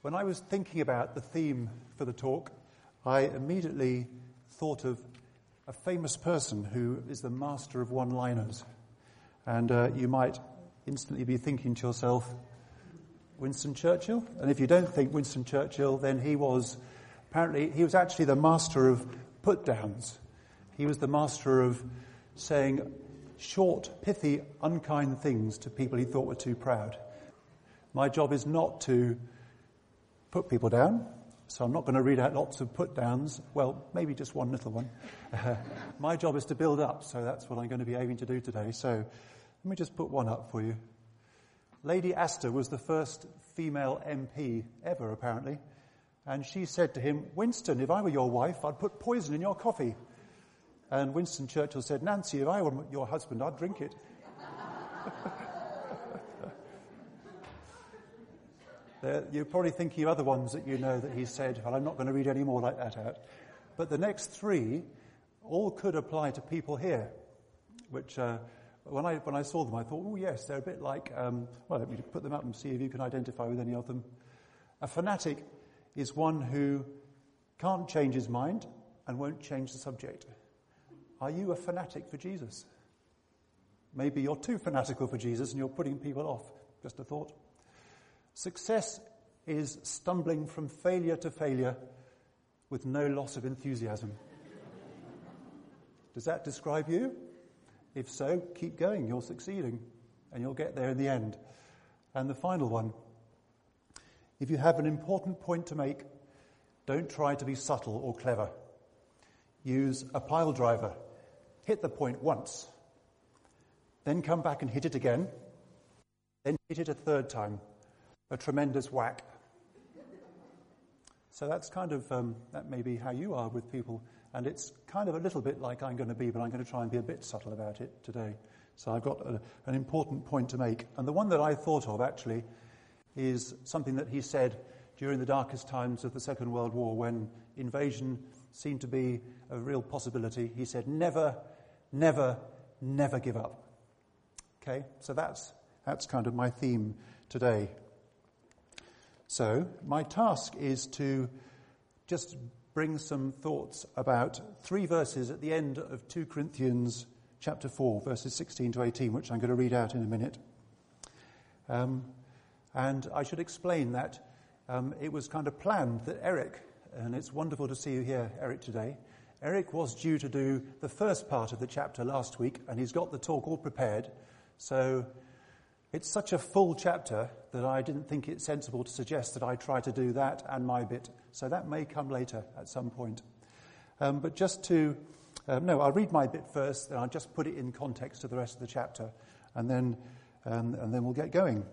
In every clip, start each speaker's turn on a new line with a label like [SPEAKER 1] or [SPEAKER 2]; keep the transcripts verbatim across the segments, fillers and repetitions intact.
[SPEAKER 1] When I was thinking about the theme for the talk, I immediately thought of a famous person who is the master of one-liners. And uh, you might instantly be thinking to yourself, Winston Churchill? And if you don't think Winston Churchill, then he was, apparently, he was actually the master of put-downs. He was the master of saying short, pithy, unkind things to people he thought were too proud. My job is not to put people down, so I'm not going to read out lots of put-downs. Well, maybe just one little one. Uh, my job is to build up, so that's what I'm going to be aiming to do today. So let me just put one up for you. Lady Astor was the first female M P ever, apparently, and she said to him, Winston, if I were your wife, I'd put poison in your coffee. And Winston Churchill said, Nancy, if I were your husband, I'd drink it. There, you're probably thinking of other ones that you know that he said, and I'm not going to read any more like that out. But the next three all could apply to people here, which uh, when I when I saw them, I thought, oh yes, they're a bit like, um, well, let me put them up and see if you can identify with any of them. A fanatic is one who can't change his mind and won't change the subject. Are you a fanatic for Jesus? Maybe you're too fanatical for Jesus and you're putting people off. Just a thought. Success is stumbling from failure to failure with no loss of enthusiasm. Does that describe you? If so, keep going. You're succeeding and you'll get there in the end. And the final one. If you have an important point to make, don't try to be subtle or clever. Use a pile driver. Hit the point once. Then come back and hit it again. Then hit it a third time. A tremendous whack. So that's kind of, um, that may be how you are with people. And it's kind of a little bit like I'm going to be, but I'm going to try and be a bit subtle about it today. So I've got a, an important point to make. And the one that I thought of, actually, is something that he said during the darkest times of the Second World War, when invasion seemed to be a real possibility. He said, never, never, never give up. Okay, so that's that's kind of my theme today. So my task is to just bring some thoughts about three verses at the end of Second Corinthians chapter four, verses sixteen to eighteen, which I'm going to read out in a minute. Um, and I should explain that um, it was kind of planned that Eric, and it's wonderful to see you here, Eric, today. Eric was due to do the first part of the chapter last week, and he's got the talk all prepared. So it's such a full chapter that I didn't think it sensible to suggest that I try to do that and my bit. So that may come later at some point. Um, but just to, um, no, I'll read my bit first, and I'll just put it in context to the rest of the chapter, and then um, and then we'll get going.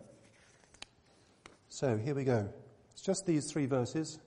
[SPEAKER 1] So here we go. It's just these three verses.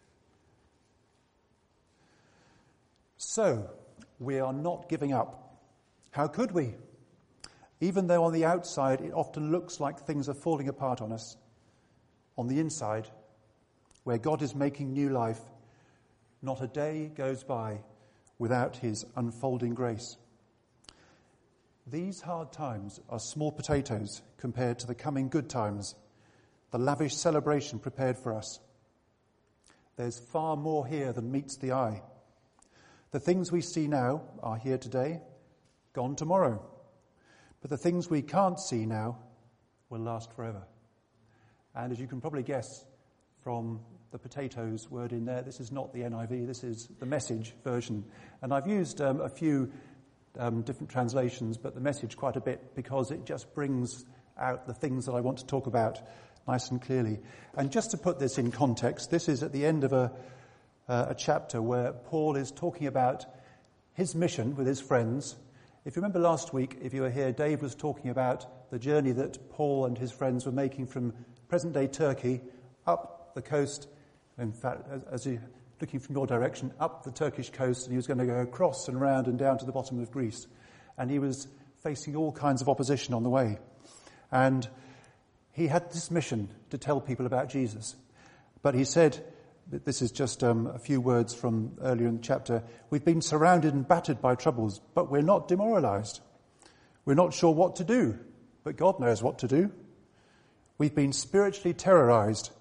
[SPEAKER 1] So, we are not giving up. How could we? Even though on the outside it often looks like things are falling apart on us, on the inside, where God is making new life, not a day goes by without his unfolding grace. These hard times are small potatoes compared to the coming good times, the lavish celebration prepared for us. There's far more here than meets the eye. The things we see now are here today, gone tomorrow. But the things we can't see now will last forever. And as you can probably guess from the potatoes word in there, this is not the N I V, this is the Message version. And I've used um, a few um, different translations, but the Message quite a bit, because it just brings out the things that I want to talk about nice and clearly. And just to put this in context, this is at the end of a, uh, a chapter where Paul is talking about his mission with his friends. If you remember last week, if you were here, Dave was talking about the journey that Paul and his friends were making from present-day Turkey up the coast, in fact, as, as he looking from your direction, up the Turkish coast, and he was going to go across and round and down to the bottom of Greece. And he was facing all kinds of opposition on the way. And he had this mission to tell people about Jesus. But he said, this is just um, a few words from earlier in the chapter, we've been surrounded and battered by troubles, but we're not demoralized. We're not sure what to do, but God knows what to do. We've been spiritually terrorized,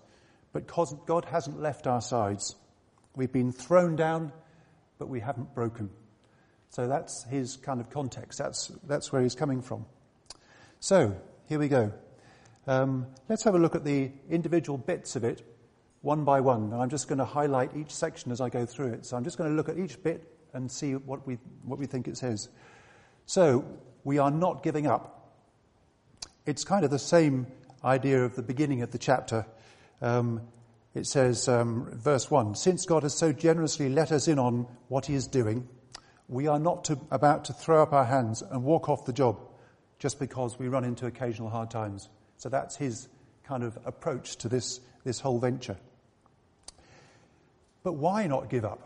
[SPEAKER 1] But God hasn't left our sides. We've been thrown down, but we haven't broken. So that's his kind of context. That's that's where he's coming from. So, here we go. Um, let's have a look at the individual bits of it, one by one. And I'm just going to highlight each section as I go through it. So I'm just going to look at each bit and see what we what we think it says. So, we are not giving up. It's kind of the same idea of the beginning of the chapter. Um, it says, um, verse one, since God has so generously let us in on what he is doing, we are not to, about to throw up our hands and walk off the job just because we run into occasional hard times. So that's his kind of approach to this, this whole venture. But why not give up?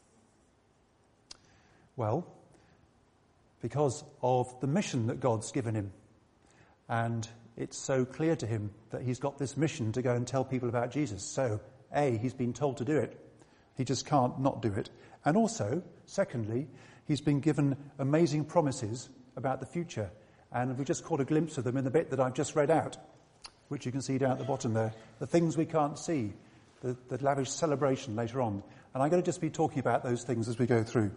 [SPEAKER 1] Well, because of the mission that God's given him. And it's so clear to him that he's got this mission to go and tell people about Jesus. So, A, he's been told to do it. He just can't not do it. And also, secondly, he's been given amazing promises about the future. And we just caught a glimpse of them in the bit that I've just read out, which you can see down at the bottom there. The things we can't see, the, the lavish celebration later on. And I'm going to just be talking about those things as we go through.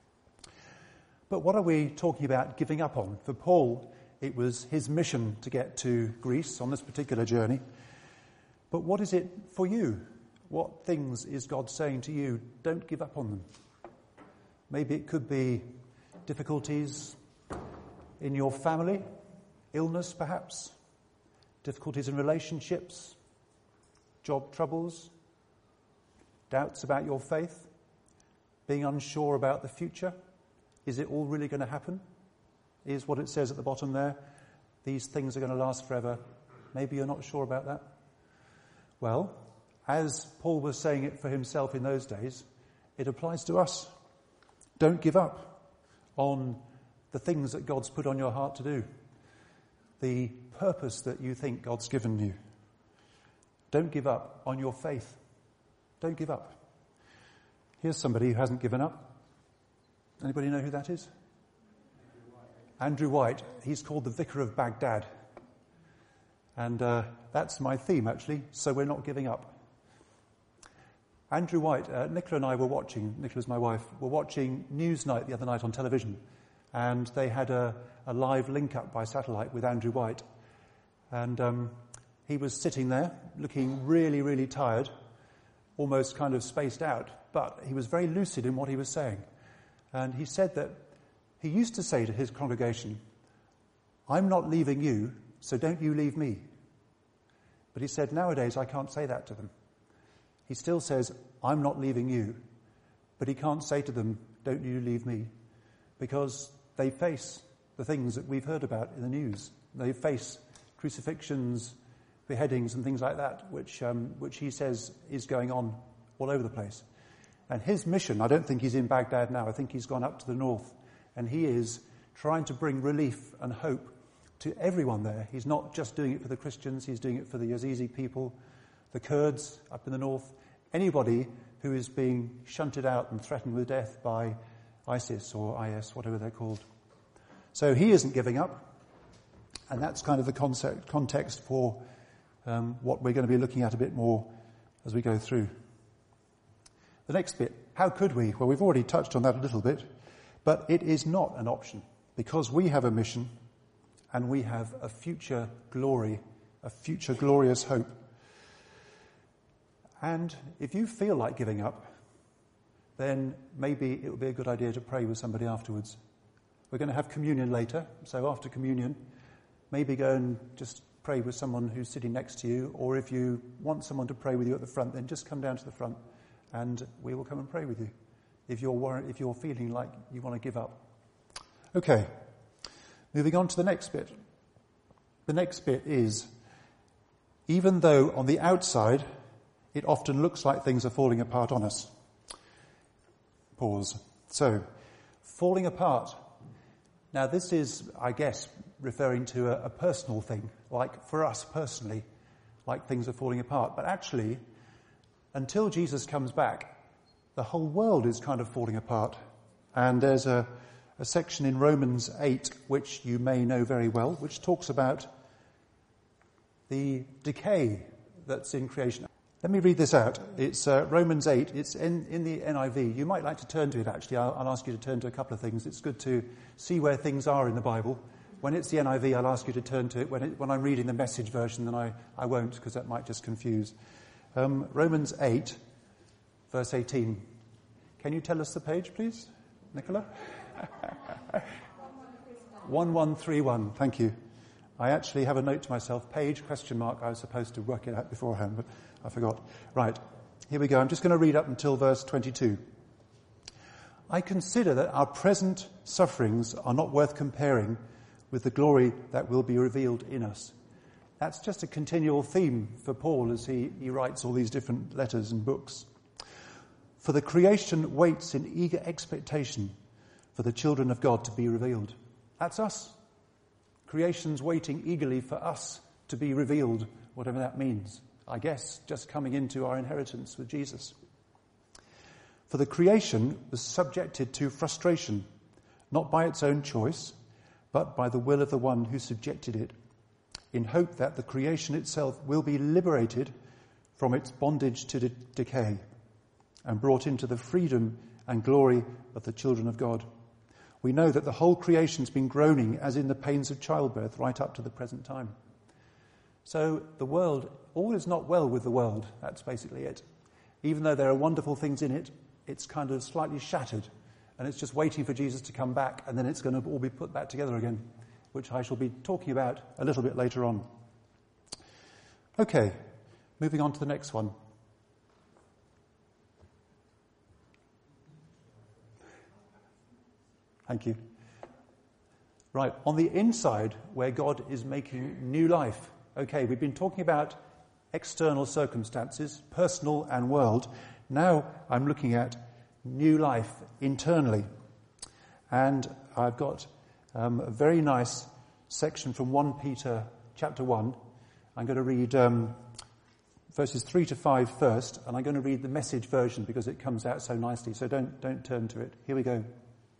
[SPEAKER 1] But what are we talking about giving up on? For Paul, it was his mission to get to Greece on this particular journey. But what is it for you? What things is God saying to you? Don't give up on them. Maybe it could be difficulties in your family, illness perhaps, difficulties in relationships, job troubles, doubts about your faith, being unsure about the future. Is it all really going to happen? Is what it says at the bottom there. These things are going to last forever. Maybe you're not sure about that. Well, as Paul was saying it for himself in those days, it applies to us. Don't give up on the things that God's put on your heart to do. The purpose that you think God's given you. Don't give up on your faith. Don't give up. Here's somebody who hasn't given up. Anybody know who that is? Andrew White. He's called the Vicar of Baghdad. And uh, that's my theme, actually, so we're not giving up. Andrew White, uh, Nicola and I were watching, Nicola's my wife, were watching Newsnight the other night on television. And they had a, a live link-up by satellite with Andrew White. And um, he was sitting there, looking really, really tired, almost kind of spaced out. But he was very lucid in what he was saying. And he said that he used to say to his congregation, I'm not leaving you, so don't you leave me. But he said, nowadays I can't say that to them. He still says, I'm not leaving you, but he can't say to them, don't you leave me, because they face the things that we've heard about in the news. They face crucifixions, beheadings and things like that, which um, which he says is going on all over the place. And his mission, I don't think he's in Baghdad now, I think he's gone up to the north, and he is trying to bring relief and hope to everyone there. He's not just doing it for the Christians, he's doing it for the Yazidi people, the Kurds up in the north, anybody who is being shunted out and threatened with death by ISIS or I S, whatever they're called. So he isn't giving up, and that's kind of the concept, context for um, what we're going to be looking at a bit more as we go through. The next bit, how could we? Well, we've already touched on that a little bit, but it is not an option because we have a mission and we have a future glory, a future glorious hope. And if you feel like giving up, then maybe it would be a good idea to pray with somebody afterwards. We're going to have communion later, so after communion, maybe go and just pray with someone who's sitting next to you, or if you want someone to pray with you at the front, then just come down to the front and we will come and pray with you if you're worried, if you're feeling like you want to give up. Okay, moving on to the next bit. The next bit is, even though on the outside it often looks like things are falling apart on us. Pause. So, falling apart. Now this is, I guess, referring to a, a personal thing, like for us personally, like things are falling apart. But actually, until Jesus comes back, the whole world is kind of falling apart. And there's a, a section in Romans eight, which you may know very well, which talks about the decay that's in creation. Let me read this out. It's uh, Romans eight. It's in, in the N I V. You might like to turn to it, actually. I'll, I'll ask you to turn to a couple of things. It's good to see where things are in the Bible. When it's the N I V, I'll ask you to turn to it. When, it, when I'm reading the Message version, then I, I won't, because that might just confuse. Um, Romans eight, verse eighteen. Can you tell us the page, please, Nicola? one one three one. Thank you. I actually have a note to myself, page, question mark. I was supposed to work it out beforehand, but I forgot. Right, here we go. I'm just going to read up until verse twenty-two. I consider that our present sufferings are not worth comparing with the glory that will be revealed in us. That's just a continual theme for Paul as he, he writes all these different letters and books. For the creation waits in eager expectation for the children of God to be revealed. That's us. Creation's waiting eagerly for us to be revealed, whatever that means. I guess just coming into our inheritance with Jesus. For the creation was subjected to frustration, not by its own choice, but by the will of the one who subjected it, in hope that the creation itself will be liberated from its bondage to de- decay and brought into the freedom and glory of the children of God. We know that the whole creation's been groaning as in the pains of childbirth right up to the present time. So the world, all is not well with the world. That's basically it. Even though there are wonderful things in it, it's kind of slightly shattered. And it's just waiting for Jesus to come back, and then it's going to all be put back together again, which I shall be talking about a little bit later on. Okay, moving on to the next one. Thank you. Right, on the inside, where God is making new life. Okay, we've been talking about external circumstances, personal and world. Now I'm looking at new life internally. And I've got um, a very nice section from First Peter chapter one. I'm going to read um, verses three to five first, and I'm going to read the Message version because it comes out so nicely. So don't don't turn to it. Here we go.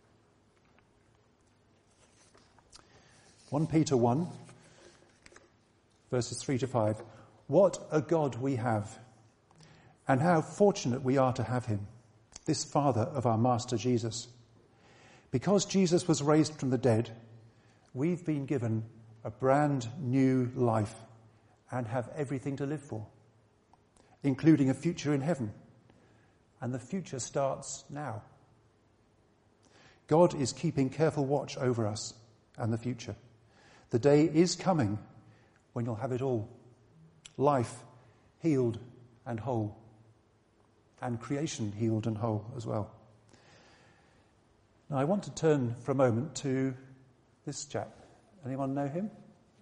[SPEAKER 1] First Peter one, verses three to five. What a God we have, and how fortunate we are to have him, this Father of our Master Jesus. Because Jesus was raised from the dead, we've been given a brand new life and have everything to live for, including a future in heaven. And the future starts now. God is keeping careful watch over us and the future. The day is coming when you'll have it all. Life healed and whole. And creation healed and whole as well. Now I want to turn for a moment to this chap. Anyone know him?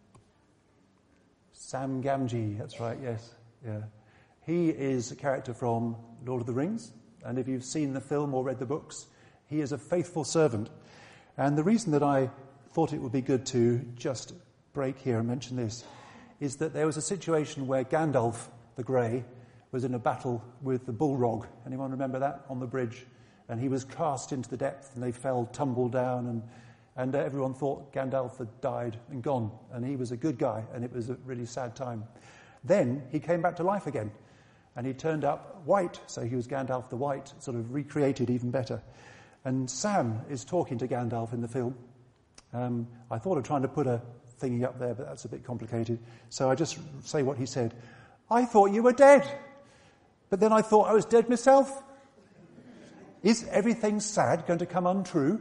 [SPEAKER 1] Sam Gamgee, that's right, yes. Yeah. He is a character from Lord of the Rings, and if you've seen the film or read the books, he is a faithful servant. And the reason that I thought it would be good to just break here and mention this is that there was a situation where Gandalf the Grey was in a battle with the Bullrog. Anyone remember that? On the bridge. And he was cast into the depth and they fell, tumbled down, and, and uh, everyone thought Gandalf had died and gone. And he was a good guy, and it was a really sad time. Then he came back to life again, and he turned up white, so he was Gandalf the White, sort of recreated even better. And Sam is talking to Gandalf in the film. Um, I thought of trying to put a thingy up there, but that's a bit complicated. So I just say what he said. I thought you were dead, but then I thought I was dead myself. Is everything sad going to come untrue?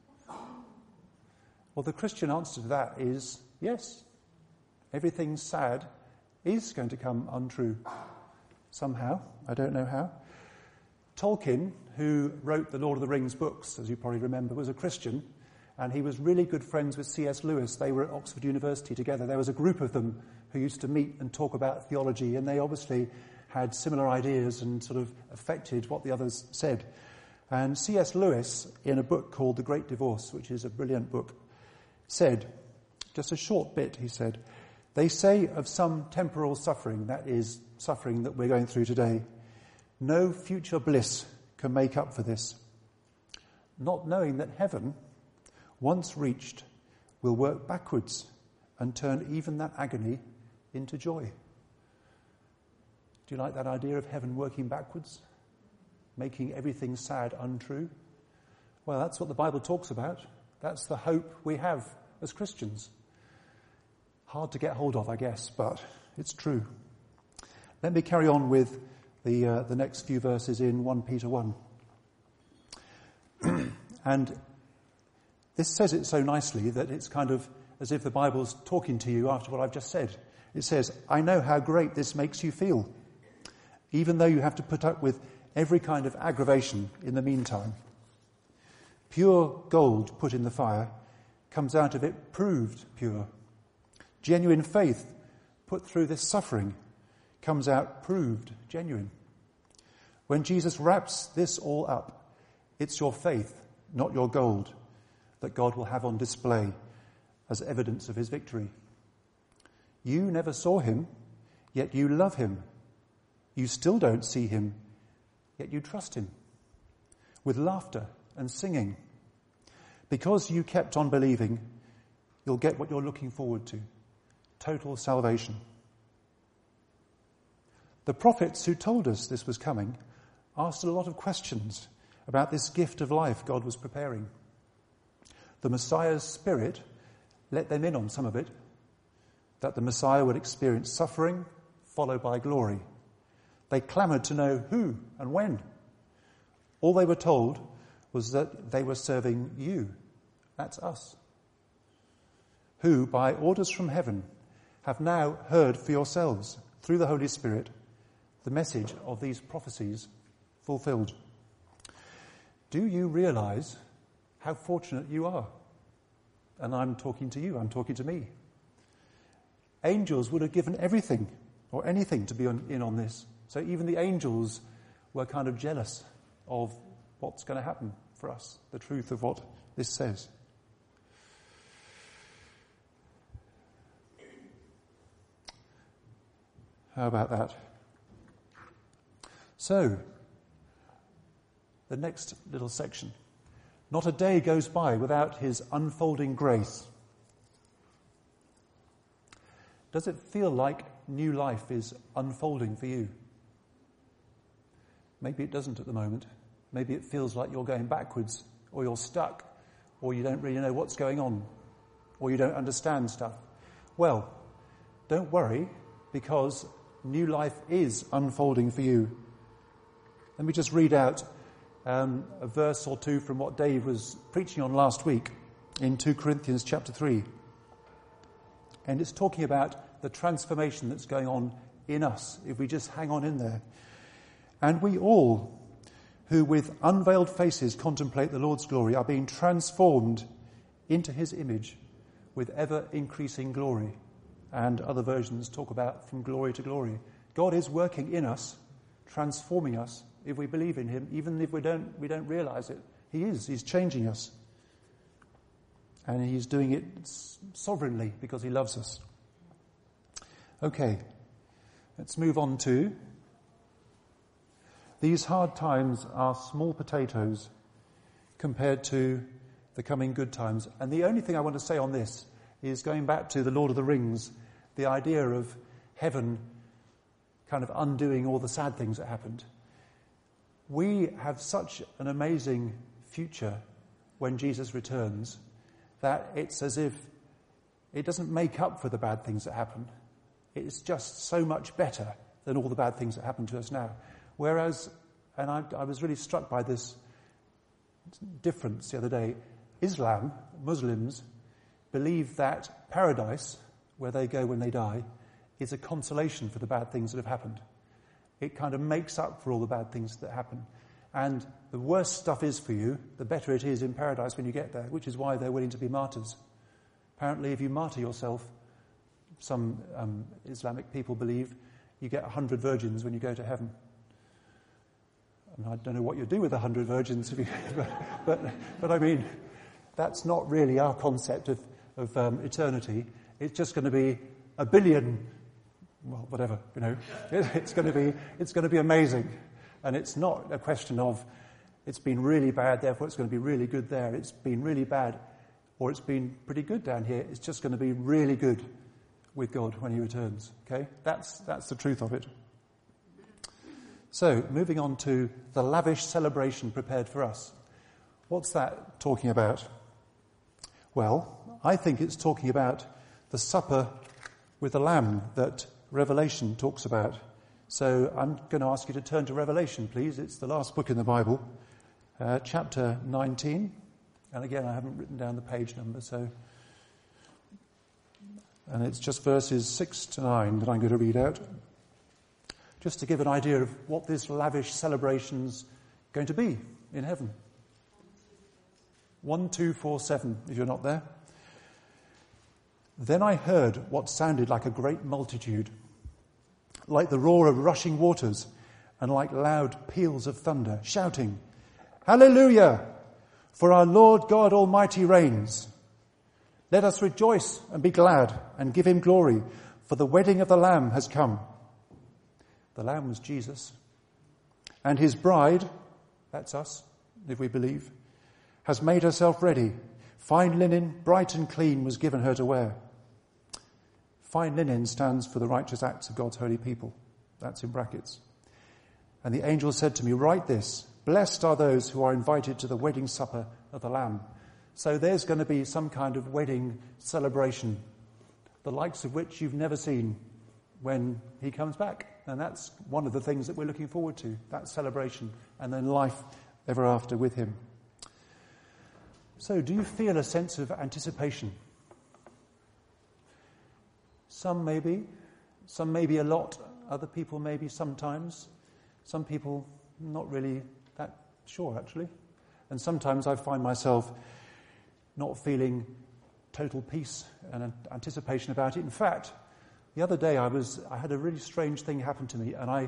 [SPEAKER 1] Well, the Christian answer to that is yes. Everything sad is going to come untrue. Somehow. I don't know how. Tolkien, who wrote the Lord of the Rings books, as you probably remember, was a Christian, and he was really good friends with C S Lewis. They were at Oxford University together. There was a group of them who used to meet and talk about theology, and they obviously had similar ideas and sort of affected what the others said. And C S Lewis, in a book called The Great Divorce, which is a brilliant book, said, just a short bit, he said, they say of some temporal suffering, that is, suffering that we're going through today, no future bliss can make up for this. Not knowing that heaven, once reached, will work backwards and turn even that agony into joy. Do you like that idea of heaven working backwards? Making everything sad untrue? Well, that's what the Bible talks about. That's the hope we have as Christians. Hard to get hold of, I guess, but it's true. Let me carry on with the uh, the next few verses in First Peter one. And this says it so nicely that it's kind of as if the Bible's talking to you after what I've just said. It says, I know how great this makes you feel, even though you have to put up with every kind of aggravation in the meantime. Pure gold put in the fire comes out of it proved pure. Genuine faith put through this suffering comes out proved genuine. When Jesus wraps this all up, it's your faith, not your gold, that God will have on display as evidence of his victory. You never saw him, yet you love him. You still don't see him, yet you trust him. With laughter and singing. Because you kept on believing, you'll get what you're looking forward to. Total salvation. The prophets who told us this was coming asked a lot of questions about this gift of life God was preparing. The Messiah's spirit let them in on some of it, that the Messiah would experience suffering followed by glory. They clamoured to know who and when. All they were told was that they were serving you. That's us. Who, by orders from heaven, have now heard for yourselves, through the Holy Spirit, the message of these prophecies fulfilled. Do you realize how fortunate you are? And I'm talking to you, I'm talking to me. Angels would have given everything or anything to be on, in on this. So even the angels were kind of jealous of what's going to happen for us, the truth of what this says. How about that? So, the next little section. Not a day goes by without his unfolding grace. Does it feel like new life is unfolding for you? Maybe it doesn't at the moment. Maybe it feels like you're going backwards, or you're stuck, or you don't really know what's going on, or you don't understand stuff. Well, don't worry, because new life is unfolding for you. Let me just read out um, a verse or two from what Dave was preaching on last week in Second Corinthians chapter three. And it's talking about the transformation that's going on in us, if we just hang on in there. And we all, who with unveiled faces contemplate the Lord's glory, are being transformed into his image with ever-increasing glory. And other versions talk about from glory to glory. God is working in us, transforming us, if we believe in him, even if we don't we don't realize it. He is. He's changing us. And he's doing it sovereignly because he loves us. Okay, let's move on to... These hard times are small potatoes compared to the coming good times. And the only thing I want to say on this is going back to the Lord of the Rings, the idea of heaven kind of undoing all the sad things that happened. We have such an amazing future when Jesus returns that it's as if it doesn't make up for the bad things that happen. It's just so much better than all the bad things that happen to us now. Whereas, and I, I was really struck by this difference the other day, Islam, Muslims, believe that paradise, where they go when they die, is a consolation for the bad things that have happened. It kind of makes up for all the bad things that happen. And the worse stuff is for you, the better it is in paradise when you get there, which is why they're willing to be martyrs. Apparently, if you martyr yourself, some um, Islamic people believe, you get a hundred virgins when you go to heaven. And I don't know what you do with a hundred virgins, if you, but, but, but I mean, that's not really our concept of, of um, eternity. It's just going to be a billion, well, whatever, you know. It, it's going to be, it's going to be amazing. And it's not a question of, it's been really bad, therefore it's going to be really good there. It's been really bad, or it's been pretty good down here. It's just going to be really good with God when he returns. Okay? That's, that's the truth of it. So, moving on to the lavish celebration prepared for us. What's that talking about? Well, I think it's talking about the supper with the Lamb that Revelation talks about. So I'm going to ask you to turn to Revelation, please. It's the last book in the Bible, uh, chapter nineteen. And again, I haven't written down the page number, so... And it's just verses six to nine that I'm going to read out, just to give an idea of what this lavish celebration's going to be in heaven. One, two, four, seven, if you're not there. Then I heard what sounded like a great multitude, like the roar of rushing waters, and like loud peals of thunder, shouting, "Hallelujah! For our Lord God Almighty reigns. Let us rejoice and be glad and give him glory, for the wedding of the Lamb has come." The Lamb was Jesus. And his bride, that's us, if we believe, has made herself ready. Fine linen, bright and clean, was given her to wear. Fine linen stands for the righteous acts of God's holy people. That's in brackets. And the angel said to me, "Write this, blessed are those who are invited to the wedding supper of the Lamb." So there's going to be some kind of wedding celebration, the likes of which you've never seen when he comes back. And that's one of the things that we're looking forward to, that celebration, and then life ever after with him. So do you feel a sense of anticipation? Some maybe, some maybe a lot, other people maybe sometimes, some people not really that sure actually. And sometimes I find myself not feeling total peace and anticipation about it. In fact, the other day I was I had a really strange thing happen to me, and I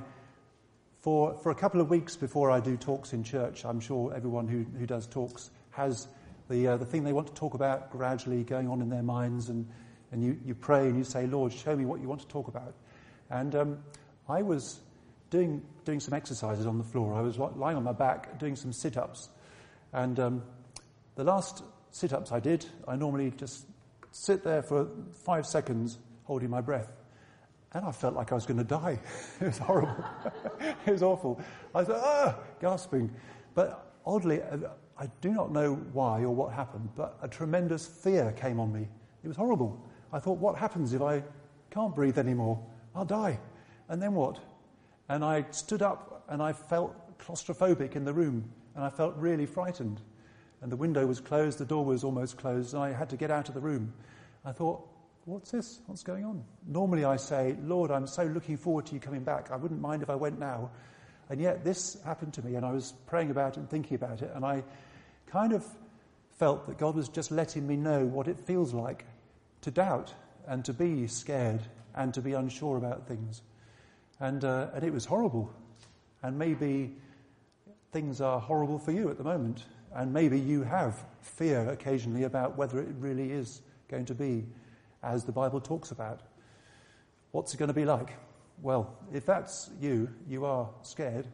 [SPEAKER 1] for for a couple of weeks before I do talks in church, I'm sure everyone who, who does talks has the uh, the thing they want to talk about gradually going on in their minds, and, and you, you pray and you say, "Lord, show me what you want to talk about." And um, I was doing doing some exercises on the floor. I was lying on my back doing some sit-ups, and um, the last sit-ups I did, I normally just sit there for five seconds holding my breath, and I felt like I was going to die. It was horrible. It was awful. I was like, ah, gasping. But oddly, I do not know why or what happened, but a tremendous fear came on me. It was horrible. I thought, what happens if I can't breathe anymore? I'll die. And then what? And I stood up and I felt claustrophobic in the room, and I felt really frightened. And the window was closed, the door was almost closed, and I had to get out of the room. I thought, what's this? What's going on? Normally I say, "Lord, I'm so looking forward to you coming back. I wouldn't mind if I went now." And yet this happened to me, and I was praying about it and thinking about it, and I kind of felt that God was just letting me know what it feels like to doubt and to be scared and to be unsure about things. And, uh, and it was horrible. And maybe things are horrible for you at the moment. And maybe you have fear occasionally about whether it really is going to be as the Bible talks about. What's it going to be like? Well, if that's you, you are scared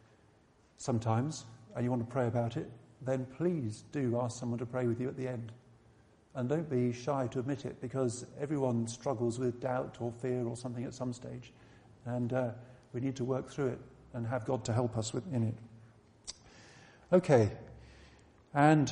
[SPEAKER 1] sometimes, and you want to pray about it, then please do ask someone to pray with you at the end. And don't be shy to admit it, because everyone struggles with doubt or fear or something at some stage. And uh, we need to work through it and have God to help us with, in it. Okay. And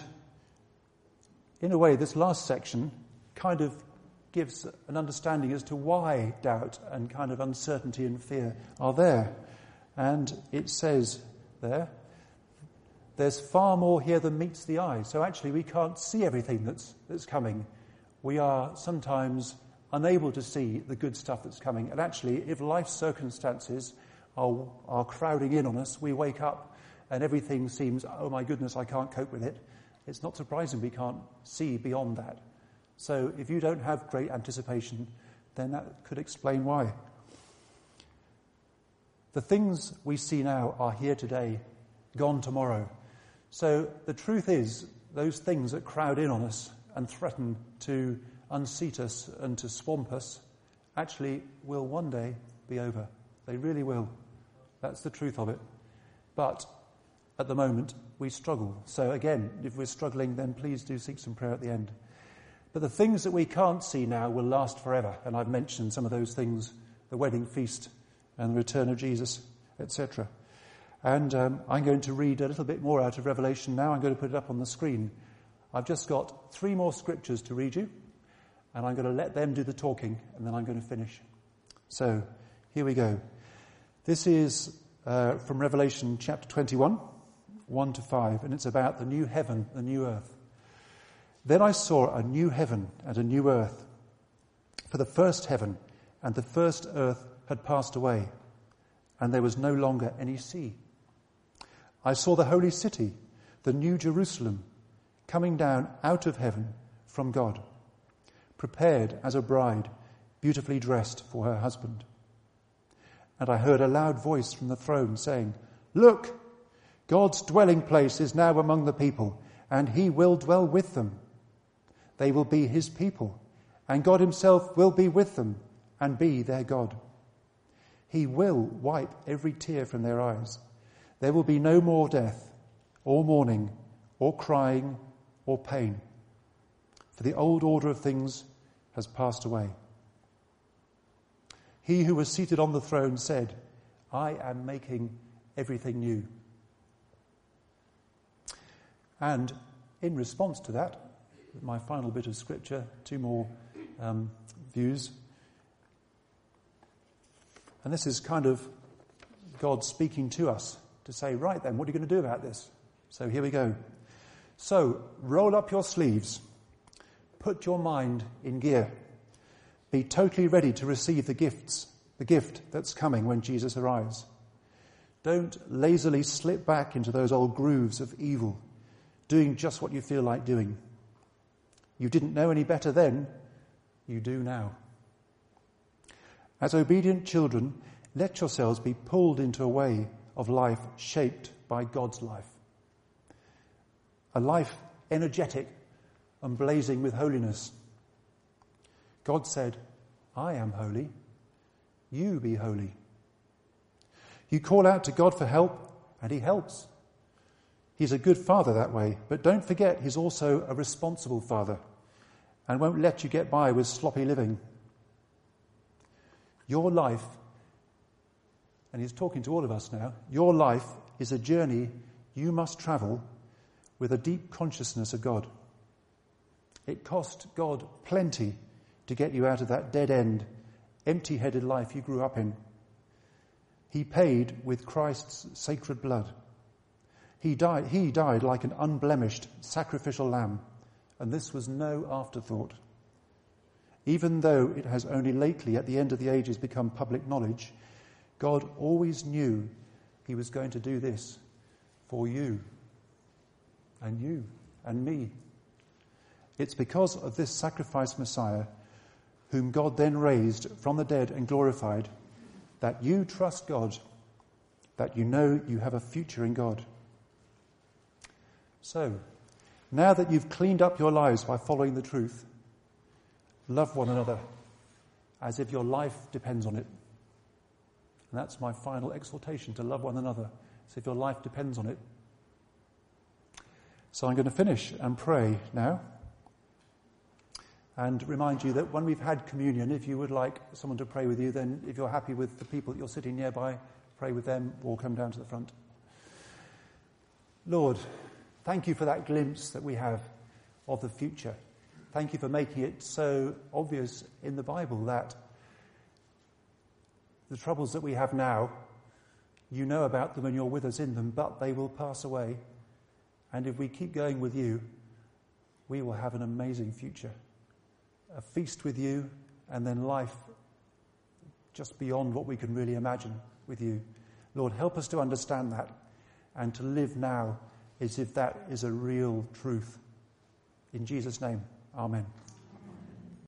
[SPEAKER 1] in a way, this last section kind of gives an understanding as to why doubt and kind of uncertainty and fear are there. And it says there, there's far more here than meets the eye. So actually we can't see everything that's that's coming. We are sometimes unable to see the good stuff that's coming. And actually, if life circumstances are, are crowding in on us, we wake up and everything seems, oh my goodness, I can't cope with it. It's not surprising we can't see beyond that. So if you don't have great anticipation, then that could explain why. The things we see now are here today, gone tomorrow. So the truth is, those things that crowd in on us and threaten to unseat us and to swamp us actually will one day be over. They really will. That's the truth of it. But at the moment, we struggle. So again, if we're struggling, then please do seek some prayer at the end. But the things that we can't see now will last forever. And I've mentioned some of those things, the wedding feast and the return of Jesus, et cetera. And um, I'm going to read a little bit more out of Revelation now. I'm going to put it up on the screen. I've just got three more scriptures to read you, and I'm going to let them do the talking, and then I'm going to finish. So, here we go. This is uh, from Revelation chapter twenty-one, one to five, and it's about the new heaven, the new earth. Then I saw a new heaven and a new earth. For the first heaven and the first earth had passed away, and there was no longer any sea. I saw the holy city, the new Jerusalem, coming down out of heaven from God, prepared as a bride, beautifully dressed for her husband. And I heard a loud voice from the throne saying, "Look, God's dwelling place is now among the people, and he will dwell with them. They will be his people, and God himself will be with them and be their God. He will wipe every tear from their eyes. There will be no more death, or mourning, or crying, or pain, for the old order of things has passed away." He who was seated on the throne said, "I am making everything new." And in response to that, my final bit of scripture, two more um, views. And this is kind of God speaking to us to say, right then, what are you going to do about this? So here we go. So, roll up your sleeves. Put your mind in gear. Be totally ready to receive the gifts, the gift that's coming when Jesus arrives. Don't lazily slip back into those old grooves of evil, doing just what you feel like doing. You didn't know any better then, you do now. As obedient children, let yourselves be pulled into a way of life shaped by God's life. A life energetic and blazing with holiness. God said, "I am holy. You be holy." You call out to God for help, and he helps. He's a good father that way, but don't forget he's also a responsible father and won't let you get by with sloppy living. Your life, and he's talking to all of us now, your life is a journey you must travel with a deep consciousness of God. It cost God plenty to get you out of that dead-end, empty-headed life you grew up in. He paid with Christ's sacred blood. He died, he died like an unblemished sacrificial lamb, and this was no afterthought. Even though it has only lately, at the end of the ages, become public knowledge, God always knew he was going to do this for you, and you, and me. It's because of this sacrificed Messiah, whom God then raised from the dead and glorified, that you trust God, that you know you have a future in God. So, now that you've cleaned up your lives by following the truth, love one another as if your life depends on it. And that's my final exhortation, to love one another as if your life depends on it. So I'm going to finish and pray now. And remind you that when we've had communion, if you would like someone to pray with you, then if you're happy with the people that you're sitting nearby, pray with them or come down to the front. Lord, thank you for that glimpse that we have of the future. Thank you for making it so obvious in the Bible that the troubles that we have now, you know about them and you're with us in them, but they will pass away. And if we keep going with you, we will have an amazing future. A feast with you, and then life just beyond what we can really imagine with you. Lord, help us to understand that and to live now as if that is a real truth. In Jesus' name, amen.